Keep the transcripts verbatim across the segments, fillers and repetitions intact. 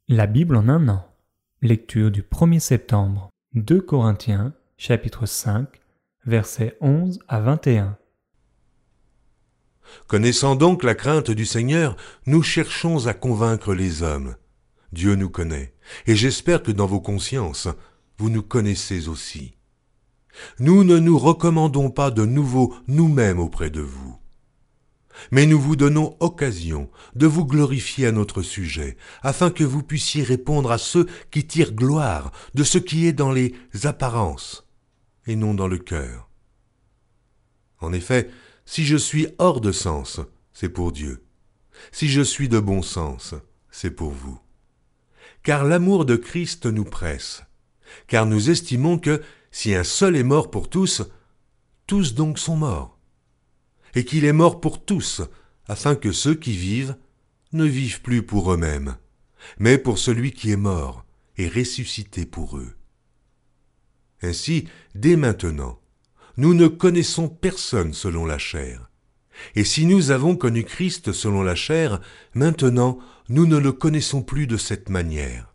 La Bible en un an. Lecture du premier septembre. deux Corinthiens, chapitre cinq, versets onze à vingt et un. Connaissant donc la crainte du Seigneur, nous cherchons à convaincre les hommes. Dieu nous connaît, et j'espère que dans vos consciences, vous nous connaissez aussi. Nous ne nous recommandons pas de nouveau nous-mêmes auprès de vous. Mais nous vous donnons occasion de vous glorifier à notre sujet, afin que vous puissiez répondre à ceux qui tirent gloire de ce qui est dans les apparences, et non dans le cœur. En effet, si je suis hors de sens, c'est pour Dieu. Si je suis de bon sens, c'est pour vous. Car l'amour de Christ nous presse, car nous estimons que, si un seul est mort pour tous, tous donc sont morts. Et qu'il est mort pour tous, afin que ceux qui vivent ne vivent plus pour eux-mêmes, mais pour celui qui est mort et ressuscité pour eux. Ainsi, dès maintenant, nous ne connaissons personne selon la chair. Et si nous avons connu Christ selon la chair, maintenant, nous ne le connaissons plus de cette manière.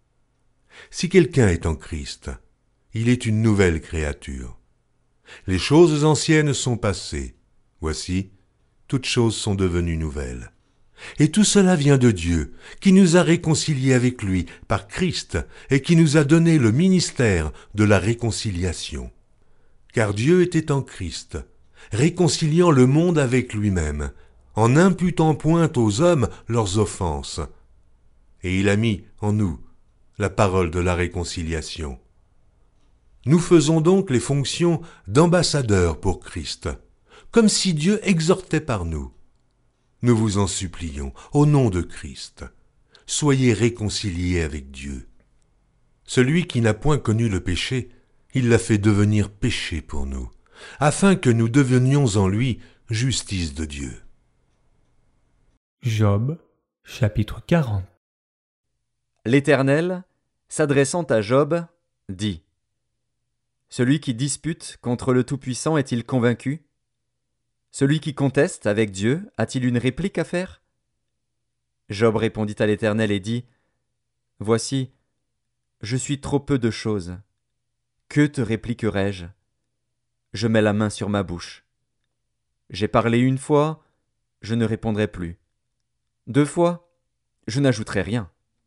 Si quelqu'un est en Christ, il est une nouvelle créature. Les choses anciennes sont passées. Voici, toutes choses sont devenues nouvelles. Et tout cela vient de Dieu, qui nous a réconciliés avec lui par Christ et qui nous a donné le ministère de la réconciliation. Car Dieu était en Christ, réconciliant le monde avec lui-même, en n'imputant point aux hommes leurs offenses. Et il a mis en nous la parole de la réconciliation. Nous faisons donc les fonctions d'ambassadeurs pour Christ, comme si Dieu exhortait par nous. Nous vous en supplions, au nom de Christ, soyez réconciliés avec Dieu. Celui qui n'a point connu le péché, il l'a fait devenir péché pour nous, afin que nous devenions en lui justice de Dieu. Job, chapitre quarante. L'Éternel, s'adressant à Job, dit : Celui qui dispute contre le Tout-Puissant est-il convaincu ? Celui qui conteste avec Dieu a-t-il une réplique à faire ? Job répondit à l'Éternel et dit : Voici, je suis trop peu de choses. Que te répliquerai-je ? Je mets la main sur ma bouche. J'ai parlé une fois, je ne répondrai plus. Deux fois, je n'ajouterai rien.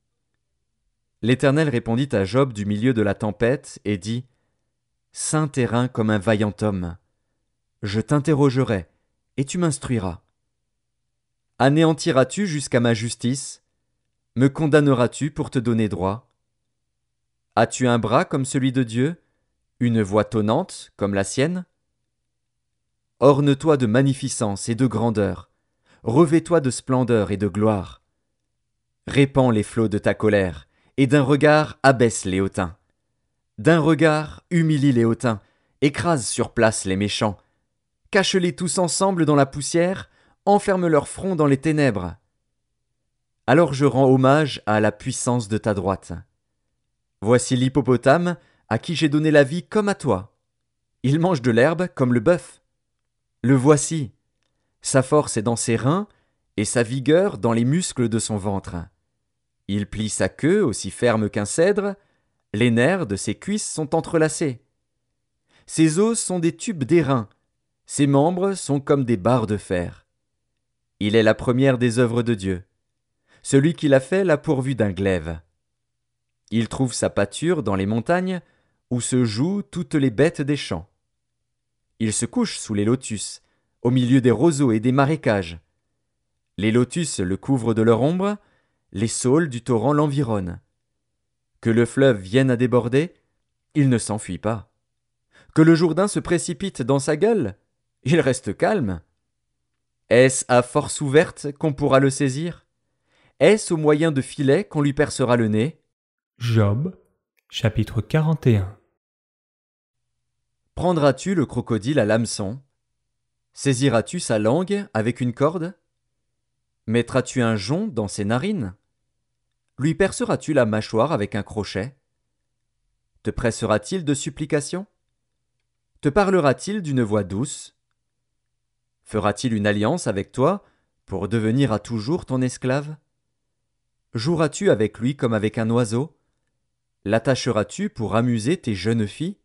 L'Éternel répondit à Job du milieu de la tempête et dit : Saint terrain comme un vaillant homme. Je t'interrogerai, et tu m'instruiras. Anéantiras-tu jusqu'à ma justice ? Me condamneras-tu pour te donner droit ? As-tu un bras comme celui de Dieu, une voix tonnante comme la sienne ? Orne-toi de magnificence et de grandeur, revêt-toi de splendeur et de gloire. Répands les flots de ta colère, et d'un regard abaisse les hautains. D'un regard humilie les hautains, écrase sur place les méchants. Cache-les tous ensemble dans la poussière, enferme leur front dans les ténèbres. Alors je rends hommage à la puissance de ta droite. Voici l'hippopotame à qui j'ai donné la vie comme à toi. Il mange de l'herbe comme le bœuf. Le voici. Sa force est dans ses reins et sa vigueur dans les muscles de son ventre. Il plie sa queue aussi ferme qu'un cèdre. Les nerfs de ses cuisses sont entrelacés. Ses os sont des tubes d'airain. Ses membres sont comme des barres de fer. Il est la première des œuvres de Dieu. Celui qui l'a fait l'a pourvu d'un glaive. Il trouve sa pâture dans les montagnes, où se jouent toutes les bêtes des champs. Il se couche sous les lotus, au milieu des roseaux et des marécages. Les lotus le couvrent de leur ombre, les saules du torrent l'environnent. Que le fleuve vienne à déborder, il ne s'enfuit pas. Que le Jourdain se précipite dans sa gueule, il reste calme. Est-ce à force ouverte qu'on pourra le saisir ? Est-ce au moyen de filets qu'on lui percera le nez ? Job, chapitre quarante et un. Prendras-tu le crocodile à l'hameçon ? Saisiras-tu sa langue avec une corde ? Mettras-tu un jonc dans ses narines ? Lui perceras-tu la mâchoire avec un crochet ? Te pressera-t-il de supplications ? Te parlera-t-il d'une voix douce ? Fera-t-il une alliance avec toi pour devenir à toujours ton esclave ? Joueras-tu avec lui comme avec un oiseau? L'attacheras-tu pour amuser tes jeunes filles?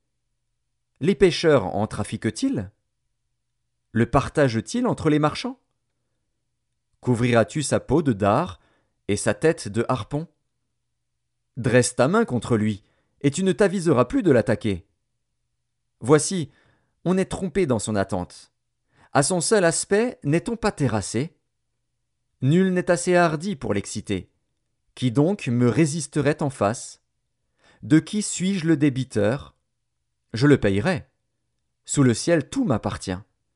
Les pêcheurs en trafiquent-ils? Le partagent-ils entre les marchands? Couvriras-tu sa peau de dard et sa tête de harpon? Dresse ta main contre lui, et tu ne t'aviseras plus de l'attaquer. Voici, on est trompé dans son attente. À son seul aspect, n'est-on pas terrassé? Nul n'est assez hardi pour l'exciter. Qui donc me résisterait en face? De qui suis-je le débiteur? Je le payerai. Sous le ciel, tout m'appartient.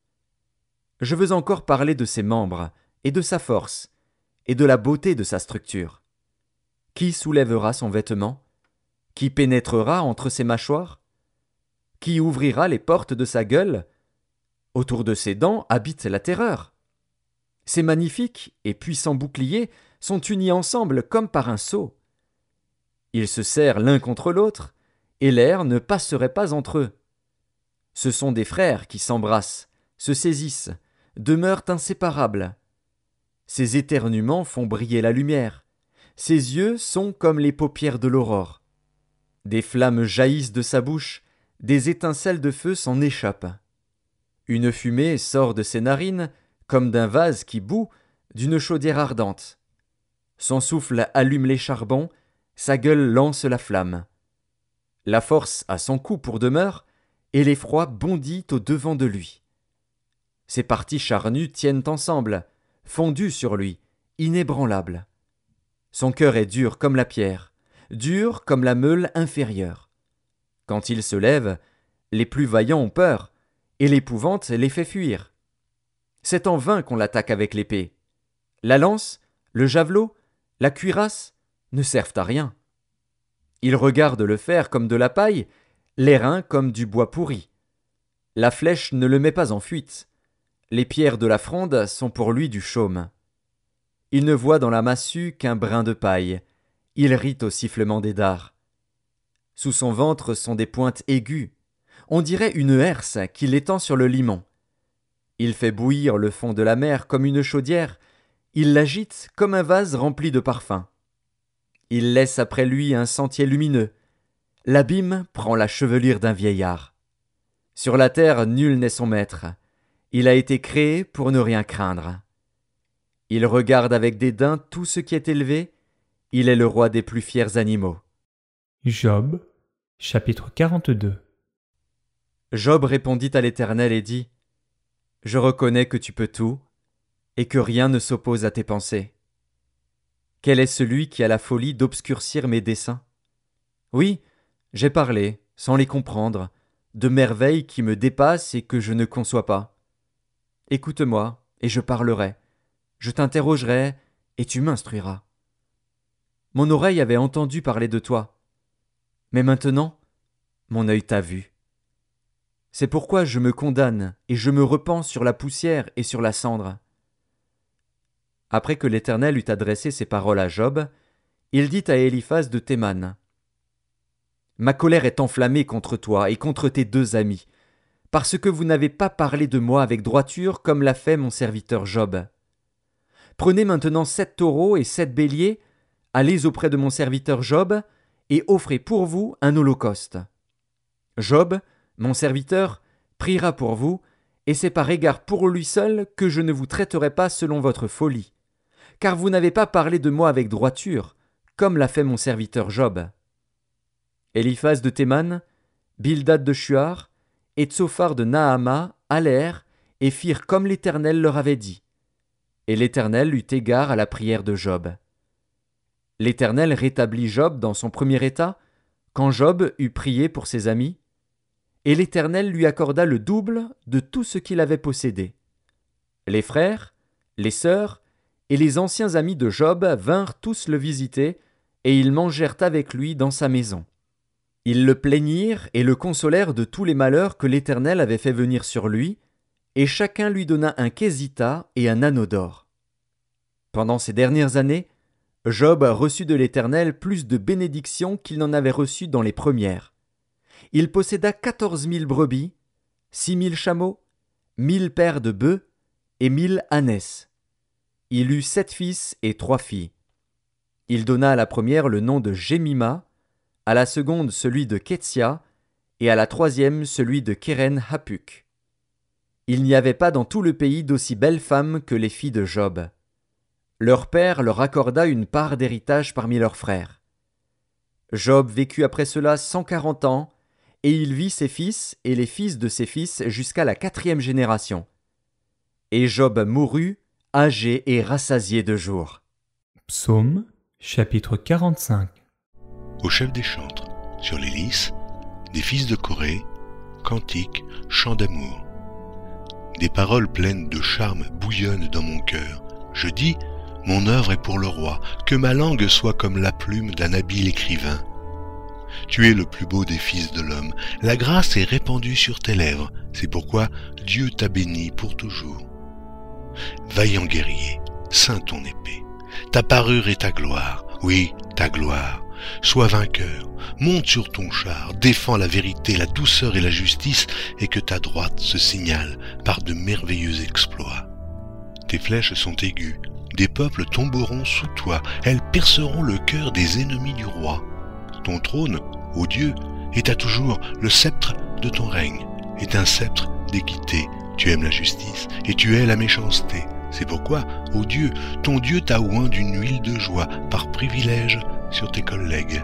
Je veux encore parler de ses membres, et de sa force, et de la beauté de sa structure. Qui soulèvera son vêtement? Qui pénétrera entre ses mâchoires? Qui ouvrira les portes de sa gueule? Autour de ses dents habite la terreur. Ces magnifiques et puissants boucliers sont unis ensemble comme par un sceau. Ils se serrent l'un contre l'autre, et l'air ne passerait pas entre eux. Ce sont des frères qui s'embrassent, se saisissent, demeurent inséparables. Ces éternuements font briller la lumière. Ses yeux sont comme les paupières de l'aurore. Des flammes jaillissent de sa bouche, des étincelles de feu s'en échappent. Une fumée sort de ses narines, comme d'un vase qui bout, d'une chaudière ardente. Son souffle allume les charbons, sa gueule lance la flamme. La force a son cou pour demeure, et l'effroi bondit au-devant de lui. Ses parties charnues tiennent ensemble, fondues sur lui, inébranlables. Son cœur est dur comme la pierre, dur comme la meule inférieure. Quand il se lève, les plus vaillants ont peur, et l'épouvante les fait fuir. C'est en vain qu'on l'attaque avec l'épée. La lance, le javelot, la cuirasse ne servent à rien. Il regarde le fer comme de la paille, l'airain comme du bois pourri. La flèche ne le met pas en fuite. Les pierres de la fronde sont pour lui du chaume. Il ne voit dans la massue qu'un brin de paille. Il rit au sifflement des dards. Sous son ventre sont des pointes aiguës. On dirait une herse qui l'étend sur le limon. Il fait bouillir le fond de la mer comme une chaudière. Il l'agite comme un vase rempli de parfums. Il laisse après lui un sentier lumineux. L'abîme prend la chevelure d'un vieillard. Sur la terre, nul n'est son maître. Il a été créé pour ne rien craindre. Il regarde avec dédain tout ce qui est élevé. Il est le roi des plus fiers animaux. Job, chapitre quarante-deux. Job répondit à l'Éternel et dit : Je reconnais que tu peux tout, et que rien ne s'oppose à tes pensées. Quel est celui qui a la folie d'obscurcir mes desseins? Oui, j'ai parlé, sans les comprendre, de merveilles qui me dépassent et que je ne conçois pas. Écoute-moi, et je parlerai. Je t'interrogerai, et tu m'instruiras. Mon oreille avait entendu parler de toi. Mais maintenant, mon œil t'a vu. C'est pourquoi je me condamne, et je me repens sur la poussière et sur la cendre. Après que l'Éternel eut adressé ces paroles à Job, il dit à Éliphaz de Théman : Ma colère est enflammée contre toi et contre tes deux amis, parce que vous n'avez pas parlé de moi avec droiture comme l'a fait mon serviteur Job. Prenez maintenant sept taureaux et sept béliers, allez auprès de mon serviteur Job, et offrez pour vous un holocauste. Job, mon serviteur, priera pour vous, et c'est par égard pour lui seul que je ne vous traiterai pas selon votre folie, car vous n'avez pas parlé de moi avec droiture, comme l'a fait mon serviteur Job. Éliphaz de Théman, Bildad de Shuar, et Tsophar de Naama allèrent et firent comme l'Éternel leur avait dit. Et l'Éternel eut égard à la prière de Job. L'Éternel rétablit Job dans son premier état, quand Job eut prié pour ses amis, et l'Éternel lui accorda le double de tout ce qu'il avait possédé. Les frères, les sœurs et les anciens amis de Job vinrent tous le visiter, et ils mangèrent avec lui dans sa maison. Ils le plaignirent et le consolèrent de tous les malheurs que l'Éternel avait fait venir sur lui, et chacun lui donna un quesita et un anneau d'or. Pendant ces dernières années, Job reçut de l'Éternel plus de bénédictions qu'il n'en avait reçu dans les premières. Il posséda quatorze mille brebis, six mille chameaux, mille paires de bœufs et mille ânesses. Il eut sept fils et trois filles. Il donna à la première le nom de Jémima, à la seconde celui de Ketsia, et à la troisième celui de Kéren Hapuk. Il n'y avait pas dans tout le pays d'aussi belles femmes que les filles de Job. Leur père leur accorda une part d'héritage parmi leurs frères. Job vécut après cela cent quarante ans, et il vit ses fils et les fils de ses fils jusqu'à la quatrième génération. Et Job mourut, âgé et rassasié de jours. Psaume, chapitre quarante-cinq. Au chef des chantres, sur les lys, des fils de Corée, cantiques, chants d'amour. Des paroles pleines de charme bouillonnent dans mon cœur. Je dis, mon œuvre est pour le roi, que ma langue soit comme la plume d'un habile écrivain. Tu es le plus beau des fils de l'homme, la grâce est répandue sur tes lèvres, c'est pourquoi Dieu t'a béni pour toujours. Vaillant guerrier, ceins ton épée, ta parure est ta gloire, oui, ta gloire. Sois vainqueur, monte sur ton char, défends la vérité, la douceur et la justice, et que ta droite se signale par de merveilleux exploits. Tes flèches sont aiguës, des peuples tomberont sous toi, elles perceront le cœur des ennemis du roi. Ton trône, ô Dieu, est à toujours le sceptre de ton règne, est un sceptre d'équité. Tu aimes la justice et tu hais la méchanceté. C'est pourquoi, ô Dieu, ton Dieu t'a oint d'une huile de joie par privilège sur tes collègues.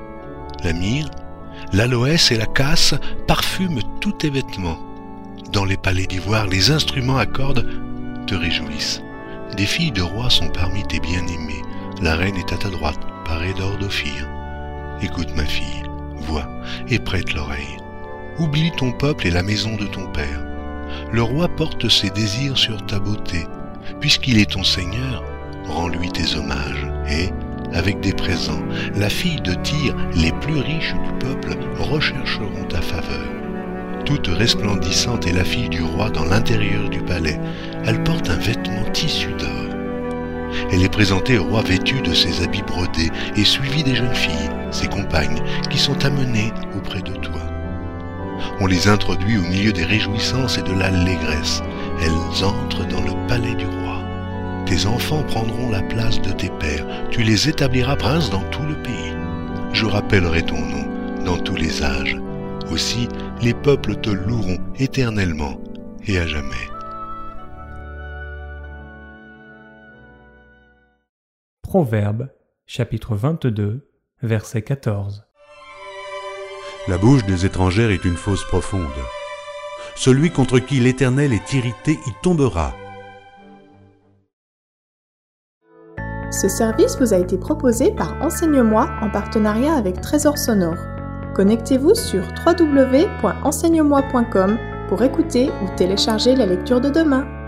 La myrrhe, l'aloès et la casse parfument tous tes vêtements. Dans les palais d'ivoire, les instruments à cordes te réjouissent. Des filles de rois sont parmi tes bien-aimés. La reine est à ta droite, parée d'or d'Ophir. Écoute ma fille, vois et prête l'oreille. Oublie ton peuple et la maison de ton père. Le roi porte ses désirs sur ta beauté. Puisqu'il est ton Seigneur, rends-lui tes hommages. Et, avec des présents, la fille de Tyr, les plus riches du peuple, rechercheront ta faveur. Toute resplendissante est la fille du roi dans l'intérieur du palais. Elle porte un vêtement tissu d'or. Elle est présentée au roi vêtue de ses habits brodés et suivie des jeunes filles, ses compagnes, qui sont amenées auprès de toi. On les introduit au milieu des réjouissances et de l'allégresse. Elles entrent dans le palais du roi. Tes enfants prendront la place de tes pères. Tu les établiras princes dans tout le pays. Je rappellerai ton nom dans tous les âges. Aussi, les peuples te loueront éternellement et à jamais. Proverbes, chapitre vingt-deux, verset quatorze. La bouche des étrangères est une fosse profonde. Celui contre qui l'Éternel est irrité y tombera. Ce service vous a été proposé par Enseigne-moi en partenariat avec Trésor Sonore. Connectez-vous sur w w w point enseigne moi point com pour écouter ou télécharger la lecture de demain.